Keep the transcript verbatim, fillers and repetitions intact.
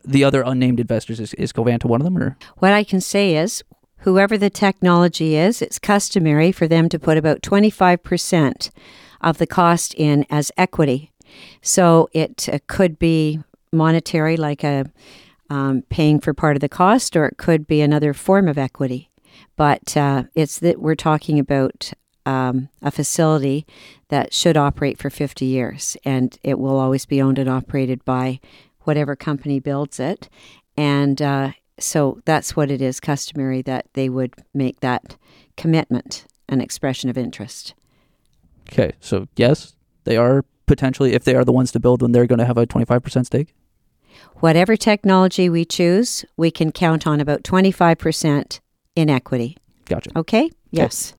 the other unnamed investors, is, is Covanta one of them? Or what I can say is, whoever the technology is, it's customary for them to put about twenty-five percent of the cost in as equity. So it uh, could be monetary, like a um, paying for part of the cost, or it could be another form of equity. But uh, it's that we're talking about um, a facility that should operate for fifty years, and it will always be owned and operated by whatever company builds it. And uh, so that's what it is customary that they would make that commitment, an expression of interest. Okay, so yes, they are potentially, if they are the ones to build, then they're going to have a twenty-five percent stake? Whatever technology we choose, we can count on about twenty-five percent in equity. Gotcha. Okay? Yes.